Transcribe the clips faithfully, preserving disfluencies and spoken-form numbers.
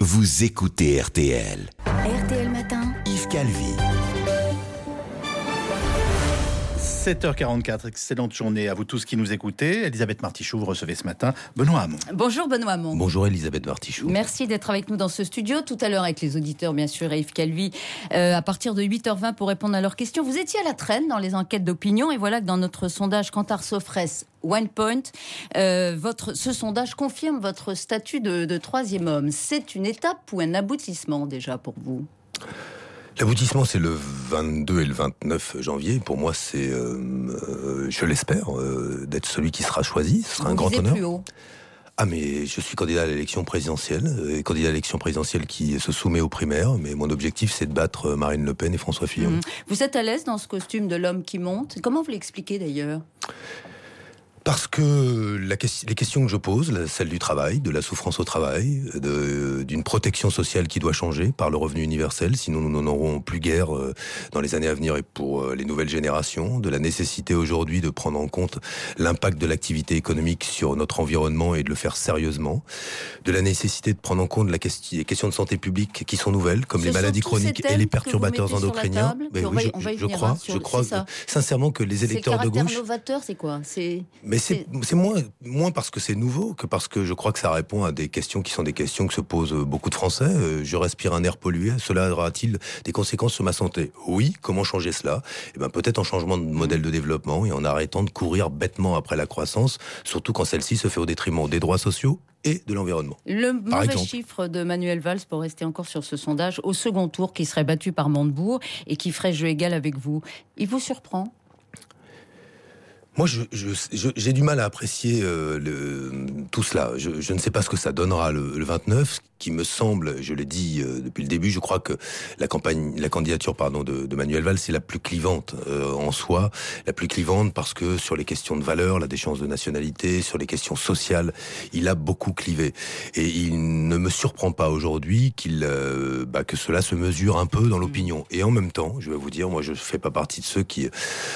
vous écoutez R T L. R T L Matin, Yves Calvi. sept heures quarante-quatre, excellente journée à vous tous qui nous écoutez. Elisabeth Martichoux, vous recevez ce matin Benoît Hamon. Bonjour Benoît Hamon. Bonjour Elisabeth Martichoux. Merci d'être avec nous dans ce studio. Tout à l'heure avec les auditeurs, bien sûr, et Yves Calvi, euh, à partir de huit heures vingt pour répondre à leurs questions. Vous étiez à la traîne dans les enquêtes d'opinion et voilà que dans notre sondage Kantar Sofres One Point, euh, votre, ce sondage confirme votre statut de, de troisième homme. C'est une étape ou un aboutissement déjà pour vous ? L'aboutissement, c'est le vingt-deux et le vingt-neuf janvier. Pour moi, c'est, euh, euh, je l'espère, euh, d'être celui qui sera choisi. Ce sera vous un grand visez honneur. Plus haut. Ah, mais je suis candidat à l'élection présidentielle, et candidat à l'élection présidentielle qui se soumet aux primaires. Mais mon objectif, c'est de battre Marine Le Pen et François Fillon. Mmh. Vous êtes à l'aise dans ce costume de l'homme qui monte ? Comment vous l'expliquez d'ailleurs ? Parce que la, les questions que je pose, celle du travail, de la souffrance au travail, de, d'une protection sociale qui doit changer par le revenu universel, sinon nous n'en aurons plus guère dans les années à venir et pour les nouvelles générations, de la nécessité aujourd'hui de prendre en compte l'impact de l'activité économique sur notre environnement et de le faire sérieusement, de la nécessité de prendre en compte la question, les questions de santé publique qui sont nouvelles, comme Ce les maladies chroniques et les perturbateurs endocriniens. Mais oui, je, je, je crois, hein, sur, je crois sincèrement que les électeurs de gauche... C'est le caractère novateur, c'est quoi ? c'est... Mais c'est, c'est moins, moins parce que c'est nouveau que parce que je crois que ça répond à des questions qui sont des questions que se posent beaucoup de Français. Je respire un air pollué, cela aura-t-il des conséquences sur ma santé ? Oui, comment changer cela ? Eh ben, peut-être en changement de modèle de développement et en arrêtant de courir bêtement après la croissance, surtout quand celle-ci se fait au détriment des droits sociaux et de l'environnement. Le par mauvais exemple. chiffre de Manuel Valls, pour rester encore sur ce sondage, au second tour, qui serait battu par Montebourg et qui ferait jeu égal avec vous, il vous surprend ? Moi, je, je, je, j'ai du mal à apprécier euh, le, tout cela. Je, je ne sais pas ce que ça donnera le, le vingt-neuf, qui me semble, je l'ai dit euh, depuis le début, je crois que la campagne, la candidature, pardon, de, de Manuel Valls, c'est la plus clivante euh, en soi, la plus clivante parce que sur les questions de valeur, la déchéance de nationalité, sur les questions sociales, il a beaucoup clivé. Et il ne me surprend pas aujourd'hui qu'il, euh, bah, que cela se mesure un peu dans l'opinion. Et en même temps, je vais vous dire, moi, je fais pas partie de ceux qui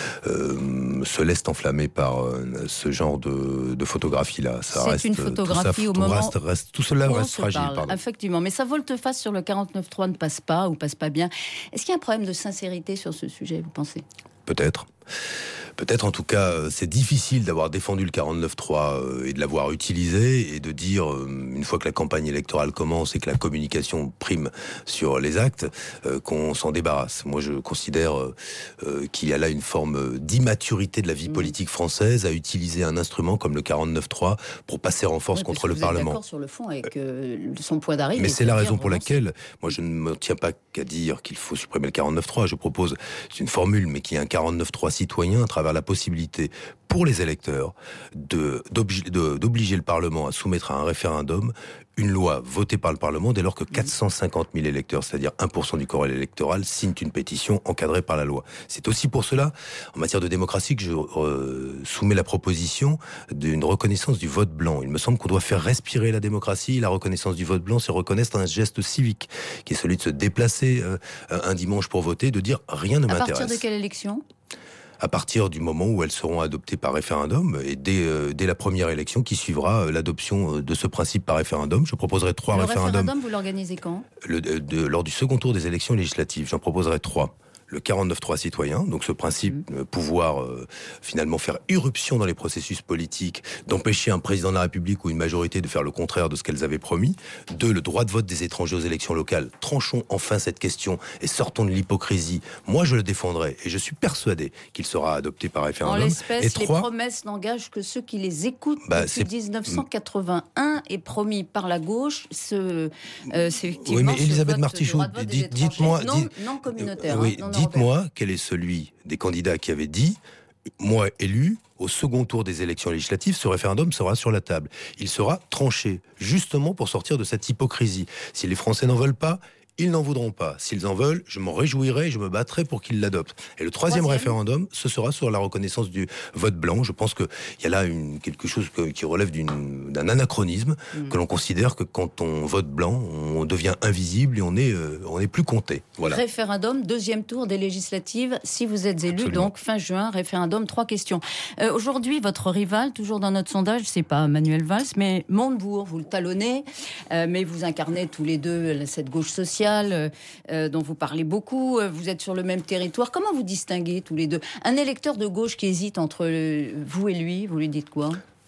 euh, se laissent enflammer par euh, ce genre de, de photographie-là. Ça c'est reste, une photographie tout ça, au tout moment reste, reste, tout cela où reste fragile. Parle, pardon. Effectivement, mais sa volte-face sur le quarante-neuf trois ne passe pas ou passe pas bien. Est-ce qu'il y a un problème de sincérité sur ce sujet, vous pensez ? Peut-être. Peut-être, en tout cas, c'est difficile d'avoir défendu le quarante-neuf trois et de l'avoir utilisé et de dire, une fois que la campagne électorale commence et que la communication prime sur les actes, qu'on s'en débarrasse. Moi, je considère qu'il y a là une forme d'immaturité de la vie politique française à utiliser un instrument comme le quarante-neuf trois pour passer en force oui, contre le vous Parlement. Êtes d'accord sur le fond avec euh, son point d'arrivée. Mais c'est la raison pour laquelle, moi, je ne me tiens pas qu'à dire qu'il faut supprimer le quarante-neuf trois. Je propose, c'est une formule, mais qu'il y ait un quarante-neuf trois citoyen à travers la possibilité pour les électeurs de, d'obliger, de, d'obliger le Parlement à soumettre à un référendum une loi votée par le Parlement dès lors que quatre cent cinquante mille électeurs, c'est-à-dire un pour cent du corps électoral, signent une pétition encadrée par la loi. C'est aussi pour cela, en matière de démocratie, que je euh, soumets la proposition d'une reconnaissance du vote blanc. Il me semble qu'on doit faire respirer la démocratie. La reconnaissance du vote blanc, c'est reconnaître un geste civique, qui est celui de se déplacer euh, un dimanche pour voter, de dire « rien ne m'intéresse ». À partir de quelle élection ? À partir du moment où elles seront adoptées par référendum et dès, euh, dès la première élection qui suivra euh, l'adoption de ce principe par référendum. Je proposerai trois le référendums. Le référendum, vous l'organisez quand ? le, de, de, Lors du second tour des élections législatives. J'en proposerai trois. Le quarante-neuf trois citoyen, donc ce principe, mmh. pouvoir euh, finalement faire irruption dans les processus politiques, d'empêcher un président de la République ou une majorité de faire le contraire de ce qu'elles avaient promis. Deux, le droit de vote des étrangers aux élections locales. Tranchons enfin cette question et sortons de l'hypocrisie. Moi, je le défendrai et je suis persuadé qu'il sera adopté par référendum. En l'espèce, et trois, les promesses n'engagent que ceux qui les écoutent bah, depuis dix-neuf cent quatre-vingt-un et promis par la gauche. Ce, euh, c'est effectivement oui, mais Elisabeth Martichoux, dites, dites-moi, non, dites, non communautaire. Oui, hein, non, dites-moi quel est celui des candidats qui avait dit, moi élu, au second tour des élections législatives, ce référendum sera sur la table. Il sera tranché, justement pour sortir de cette hypocrisie. Si les Français n'en veulent pas, ils n'en voudront pas. S'ils en veulent, je m'en réjouirai et je me battrai pour qu'ils l'adoptent. Et le troisième, troisième référendum, ce sera sur la reconnaissance du vote blanc. Je pense qu'il y a là une, quelque chose que, qui relève d'une, d'un anachronisme, mmh. que l'on considère que quand on vote blanc, on devient invisible et on est, euh, on est plus compté. Voilà. Référendum, deuxième tour des législatives, si vous êtes élu, Absolument. donc fin juin, référendum, trois questions. Euh, aujourd'hui, votre rival, toujours dans notre sondage, c'est pas Manuel Valls, mais Montebourg, vous le talonnez, euh, mais vous incarnez tous les deux cette gauche sociale euh, dont vous parlez beaucoup, vous êtes sur le même territoire. Comment vous distinguez tous les deux ? Un électeur de gauche qui hésite entre le, vous et lui, vous lui dites quoi ?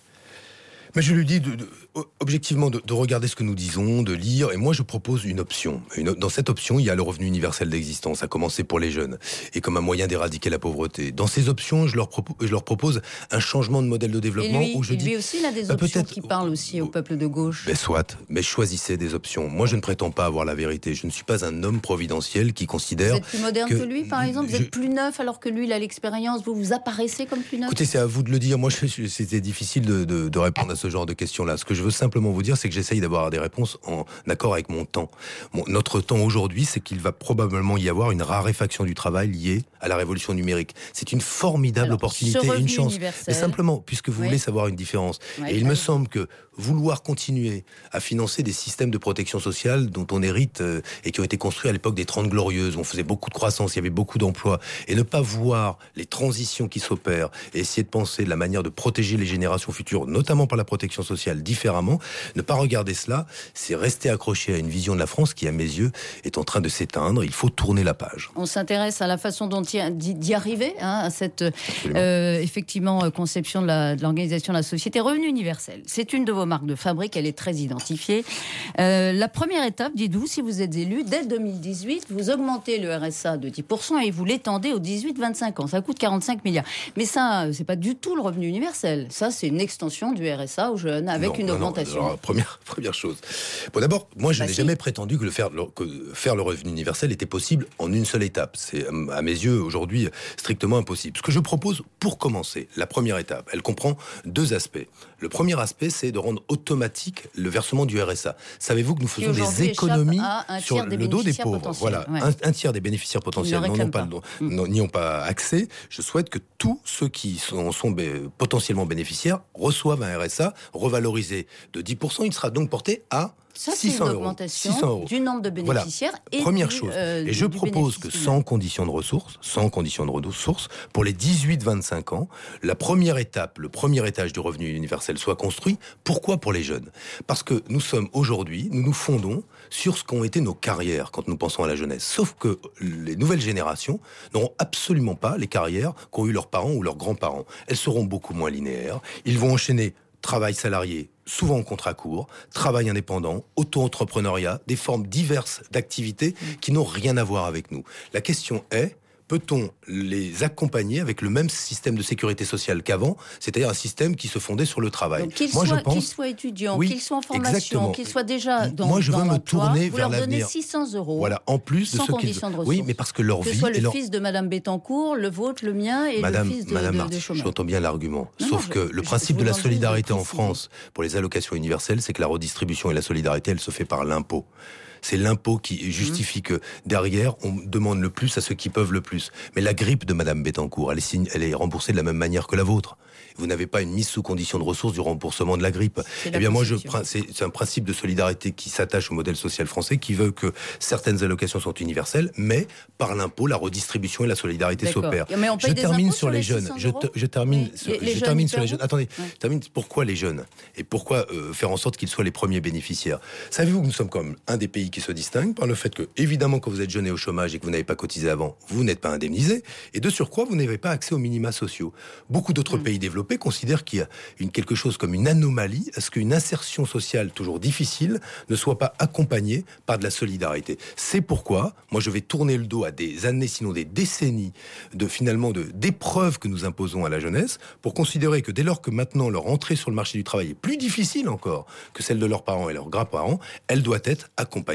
Mais je lui dis de, de, objectivement de, de regarder ce que nous disons, de lire, et moi je propose une option. Une, dans cette option, il y a le revenu universel d'existence, à commencer pour les jeunes, et comme un moyen d'éradiquer la pauvreté. Dans ces options, je leur, propo, je leur propose un changement de modèle de développement. Et lui, où je lui dis, aussi, il a des options peut-être, qui parlent aussi au peuple de gauche. Mais soit, mais choisissez des options. Moi, je ne prétends pas avoir la vérité. Je ne suis pas un homme providentiel qui considère... Vous êtes plus moderne que, que lui, par exemple Vous je... êtes plus neuf alors que lui, il a l'expérience. Vous vous apparaissez comme plus neuf. Écoutez, c'est à vous de le dire. Moi, je, c'était difficile de, de, de répondre à ce genre de questions-là. Ce que je veux simplement vous dire, c'est que j'essaye d'avoir des réponses en accord avec mon temps. Mon, notre temps aujourd'hui, c'est qu'il va probablement y avoir une raréfaction du travail liée à la révolution numérique. C'est une formidable Alors, opportunité et une chance. Mais simplement, puisque vous oui. voulez savoir une différence. Oui, et il me semble que vouloir continuer à financer des systèmes de protection sociale dont on hérite euh, et qui ont été construits à l'époque des Trente Glorieuses, où on faisait beaucoup de croissance, il y avait beaucoup d'emplois, et ne pas voir les transitions qui s'opèrent et essayer de penser de la manière de protéger les générations futures, notamment par la protection sociale, différemment, ne pas regarder cela, c'est rester accroché à une vision de la France qui, à mes yeux, est en train de s'éteindre. Il faut tourner la page. On s'intéresse à la façon dont y, d'y arriver, hein, à cette euh, effectivement conception de, la, de l'organisation de la société. Revenu universel, c'est une de vos marques de fabrique, elle est très identifiée. Euh, la première étape, dites-vous, si vous êtes élu, dès deux mille dix-huit, vous augmentez le R S A de dix pour cent et vous l'étendez aux dix-huit vingt-cinq ans. Ça coûte quarante-cinq milliards. Mais ça, c'est pas du tout le revenu universel. Ça, c'est une extension du R S A aux jeunes avec non, une non, augmentation. Non, alors, première, première chose. Bon, d'abord, moi, je bah n'ai si. jamais prétendu que, le faire, que faire le revenu universel était possible en une seule étape. C'est, à mes yeux, aujourd'hui, strictement impossible. Ce que je propose, pour commencer, la première étape, elle comprend deux aspects. Le premier aspect, c'est de rendre automatique le versement du R S A. Savez-vous que nous faisons des économies sur le dos des pauvres ? Voilà, ouais. un, un tiers des bénéficiaires potentiels n'en ont pas, mmh. n'y ont pas accès. Je souhaite que tous ceux qui sont, sont bé, potentiellement bénéficiaires reçoivent un R S A revalorisé de dix pour cent. Il sera donc porté à Ça, c'est une augmentation du nombre de bénéficiaires. Voilà. Et Première du, chose. Euh, et je propose que sans condition de ressources, sans condition de ressources, pour les dix-huit vingt-cinq ans, la première étape, le premier étage du revenu universel soit construit. Pourquoi pour les jeunes ? Parce que nous sommes aujourd'hui, nous nous fondons sur ce qu'ont été nos carrières quand nous pensons à la jeunesse. Sauf que les nouvelles générations n'auront absolument pas les carrières qu'ont eu leurs parents ou leurs grands-parents. Elles seront beaucoup moins linéaires. Ils vont enchaîner travail salarié, souvent en contrat court, travail indépendant, auto-entrepreneuriat, des formes diverses d'activités qui n'ont rien à voir avec nous. La question est, peut-on les accompagner avec le même système de sécurité sociale qu'avant, c'est-à-dire un système qui se fondait sur le travail ? Donc, qu'ils Moi, soient, je pense... qu'ils soient étudiants, oui, qu'ils soient en formation, exactement. qu'ils soient déjà dans, Moi, je veux dans me tourner vous vers leur l'avenir. donnez six cents euros. Voilà, en plus de sans ce condition de ressources. Oui, mais parce que leur que vie... ce soit le leur... fils de Madame Bettencourt, le vôtre, le mien et Madame, le fils de, Madame de, Marty, de Chômage. J'entends bien l'argument. Non, Sauf non, que je, le je, principe je de la vous solidarité en France, pour les allocations universelles, c'est que la redistribution et la solidarité, elle se fait par l'impôt. C'est l'impôt qui justifie mmh. que derrière, on demande le plus à ceux qui peuvent le plus. Mais la grippe de Madame Bettencourt, elle est, signe, elle est remboursée de la même manière que la vôtre. Vous n'avez pas une mise sous condition de ressources du remboursement de la grippe. C'est eh bien, moi, je, c'est, c'est un principe de solidarité qui s'attache au modèle social français, qui veut que certaines allocations sont universelles, mais par l'impôt, la redistribution et la solidarité D'accord. s'opèrent. Mais on paye je des termine sur sur les, les jeunes. Je, te, je termine, oui. sur, les, les je jeunes termine sur les jeunes. Attendez, ouais. je termine. Pourquoi les jeunes ? Et pourquoi euh, faire en sorte qu'ils soient les premiers bénéficiaires ? Savez-vous que nous sommes comme un des pays qui se distingue par le fait que, évidemment, quand vous êtes jeune et au chômage et que vous n'avez pas cotisé avant, vous n'êtes pas indemnisé. Et de surcroît, vous n'avez pas accès aux minima sociaux. Beaucoup d'autres mmh. pays développés considèrent qu'il y a une, quelque chose comme une anomalie à ce qu'une insertion sociale toujours difficile ne soit pas accompagnée par de la solidarité. C'est pourquoi, moi, je vais tourner le dos à des années, sinon des décennies de, finalement, de, d'épreuves que nous imposons à la jeunesse pour considérer que dès lors que maintenant leur entrée sur le marché du travail est plus difficile encore que celle de leurs parents et leurs grands-parents, elle doit être accompagnée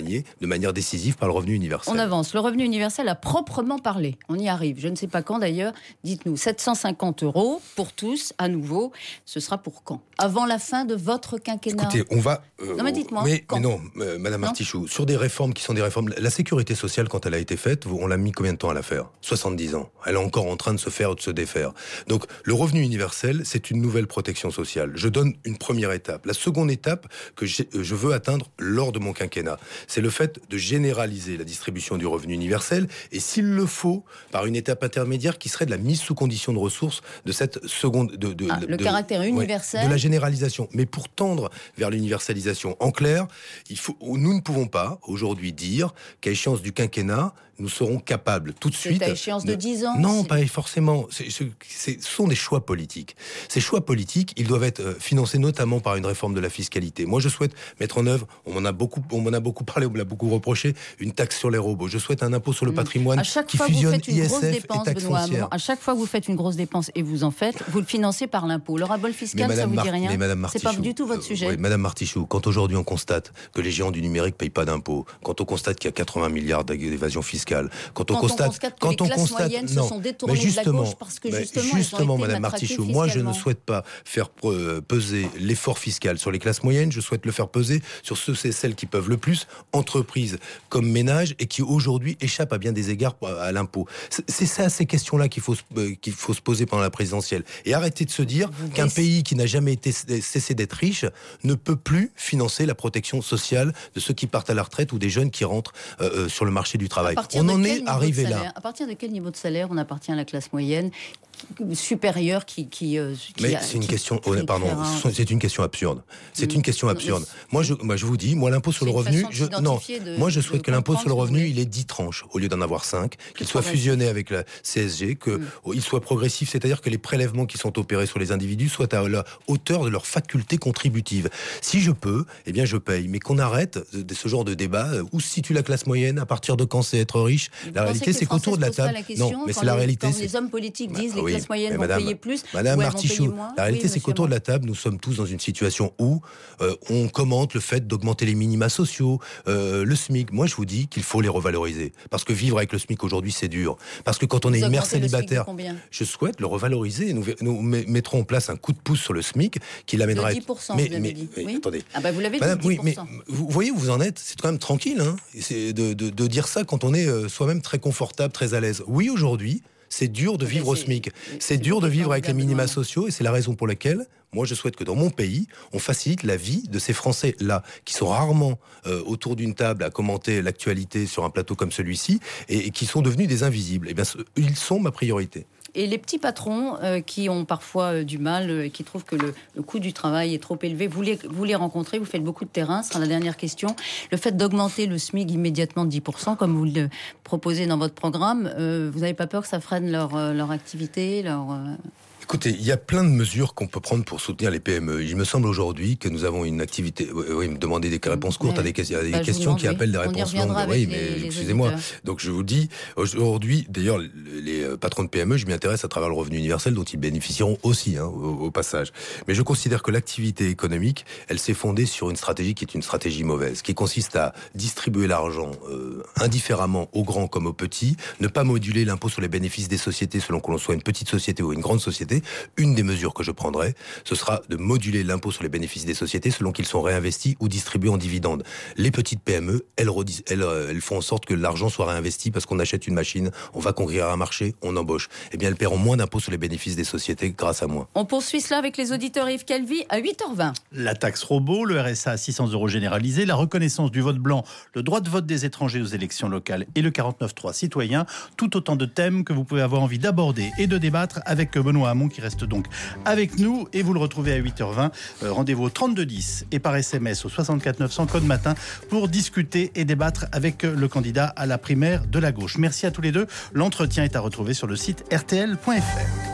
accompagné de manière décisive par le revenu universel. On avance. Le revenu universel a proprement parlé. On y arrive. Je ne sais pas quand d'ailleurs. Dites-nous, sept cent cinquante euros pour tous, à nouveau. Ce sera pour quand ? Avant la fin de votre quinquennat ? Écoutez, on va... Euh, non mais dites-moi, mais, quand ? mais non, euh, Madame Martichoux, sur des réformes qui sont des réformes... La sécurité sociale, quand elle a été faite, on l'a mis combien de temps à la faire ? soixante-dix ans. Elle est encore en train de se faire ou de se défaire. Donc, le revenu universel, c'est une nouvelle protection sociale. Je donne une première étape. La seconde étape que je veux atteindre lors de mon quinquennat, c'est le fait de généraliser la distribution du revenu universel et, s'il le faut, par une étape intermédiaire qui serait de la mise sous condition de ressources de cette seconde... De, de, ah, de, le de, caractère universel. Ouais, de la généralisation. Mais pour tendre vers l'universalisation, en clair, il faut, nous ne pouvons pas aujourd'hui dire qu'à échéance du quinquennat, nous serons capables tout de c'est suite... à échéance de, de dix ans. Non, pas forcément. C'est, c'est, c'est, ce sont des choix politiques. Ces choix politiques, ils doivent être financés notamment par une réforme de la fiscalité. Moi, je souhaite mettre en œuvre, on m'en a beaucoup, on m'en a beaucoup parlé, on me l'a beaucoup reproché, une taxe sur les robots. Je souhaite un impôt sur le patrimoine qui fusionne I S F dépense, et taxe Benoît, foncière. À chaque fois que vous faites une grosse dépense, et vous en faites, vous le financez par l'impôt. Le rabot fiscal, ça vous Mar- dit rien ? C'est pas du tout votre sujet. Euh, oui, Madame Martichoux, quand aujourd'hui on constate que les géants du numérique payent pas d'impôts, quand on constate qu'il y a quatre-vingts milliards d'évasion fiscale, quand on quand constate, on constate que quand les on classes constate, moyennes non, se sont détournées de la gauche parce que justement, justement elles ont été Madame Martichoux, moi je ne souhaite pas faire peser l'effort fiscal sur les classes moyennes, je souhaite le faire peser sur ceux et celles qui peuvent le plus, entreprises comme ménages, et qui aujourd'hui échappent à bien des égards à l'impôt. C'est ça, ces questions-là qu'il faut, qu'il faut se poser pendant la présidentielle. Et arrêter de se dire Vous qu'un laissez... pays qui n'a jamais été cessé d'être riche ne peut plus financer la protection sociale de ceux qui partent à la retraite ou des jeunes qui rentrent euh, sur le marché du travail. On en est arrivé là. À partir de quel niveau de salaire on appartient à la classe moyenne supérieure qui, qui, euh, qui mais a, c'est une qui, question qui oh, pardon un... c'est une question absurde c'est mmh. une question absurde mais moi je moi je vous dis moi l'impôt sur le revenu je, non de, moi je souhaite que l'impôt sur le revenu oui. il ait dix tranches au lieu d'en avoir cinq, qu'il soit fusionné avec la C S G, que mmh. il soit progressif, c'est-à-dire que les prélèvements qui sont opérés sur les individus soient à la hauteur de leur faculté contributive. Si je peux, eh bien je paye, mais qu'on arrête de, de ce genre de débat. Où se situe la classe moyenne, à partir de quand c'est être riche? Vous la réalité c'est qu'autour de la table la question, non mais c'est la réalité, c'est... les hommes politiques disent bah, les oui, classes moyennes vont madame, payer plus, Madame Martichoux, la réalité oui, c'est qu'autour de la table, nous sommes tous dans une situation où euh, on commente le fait d'augmenter les minima sociaux, euh, le SMIC. Moi, je vous dis qu'il faut les revaloriser. Parce que vivre avec le SMIC aujourd'hui, c'est dur. Parce que quand on vous est une mère célibataire, je souhaite le revaloriser. Nous, nous mettrons en place un coup de pouce sur le SMIC qui l'amènera... De dix pour cent, mais, vous avez mais, dit. mais, oui. Attendez. Ah bah vous l'avez Madame, dit, dix pour cent. Oui, mais vous voyez où vous en êtes? C'est quand même tranquille, hein, c'est de, de, de dire ça quand on est euh, soi-même très confortable, très à l'aise. Oui, aujourd'hui, c'est dur de vivre au SMIC. C'est dur de vivre avec les minima sociaux, et c'est la raison pour laquelle moi je souhaite que dans mon pays, on facilite la vie de ces Français-là, qui sont rarement euh, autour d'une table à commenter l'actualité sur un plateau comme celui-ci, et, et qui sont devenus des invisibles. Eh bien, ils sont ma priorité. Et les petits patrons euh, qui ont parfois euh, du mal, euh, qui trouvent que le, le coût du travail est trop élevé, vous les, vous les rencontrez, vous faites beaucoup de terrain, ce sera la dernière question. Le fait d'augmenter le SMIC immédiatement de dix pour cent, comme vous le proposez dans votre programme, euh, vous n'avez pas peur que ça freine leur, euh, leur activité, leur... Euh... Écoutez, il y a plein de mesures qu'on peut prendre pour soutenir les P M E. Il me semble aujourd'hui que nous avons une activité... Oui, me demander des réponses courtes ouais. à des, à des bah, questions qui appellent des réponses longues. Oui, mais excusez-moi. Donc je vous dis, aujourd'hui, d'ailleurs, les patrons de P M E, je m'y intéresse à travers le revenu universel dont ils bénéficieront aussi, hein, au, au passage. Mais je considère que l'activité économique, elle s'est fondée sur une stratégie qui est une stratégie mauvaise, qui consiste à distribuer l'argent euh, indifféremment aux grands comme aux petits, ne pas moduler l'impôt sur les bénéfices des sociétés selon que l'on soit une petite société ou une grande société. Une des mesures que je prendrai, ce sera de moduler l'impôt sur les bénéfices des sociétés selon qu'ils sont réinvestis ou distribués en dividendes. Les petites P M E, elles, redis, elles, elles font en sorte que l'argent soit réinvesti parce qu'on achète une machine, on va conquérir un marché, on embauche. Eh bien, elles paieront moins d'impôts sur les bénéfices des sociétés grâce à moi. On poursuit cela avec les auditeurs Yves Calvi à huit heures vingt. La taxe robot, le R S A à six cents euros généralisé, la reconnaissance du vote blanc, le droit de vote des étrangers aux élections locales et le quarante-neuf trois citoyen, tout autant de thèmes que vous pouvez avoir envie d'aborder et de débattre avec Benoît Hamon qui reste donc avec nous, et vous le retrouvez à huit heures vingt. Euh, rendez-vous au trente-deux dix et par S M S au soixante-quatre neuf cents code matin pour discuter et débattre avec le candidat à la primaire de la gauche. Merci à tous les deux. L'entretien est à retrouver sur le site r t l point f r.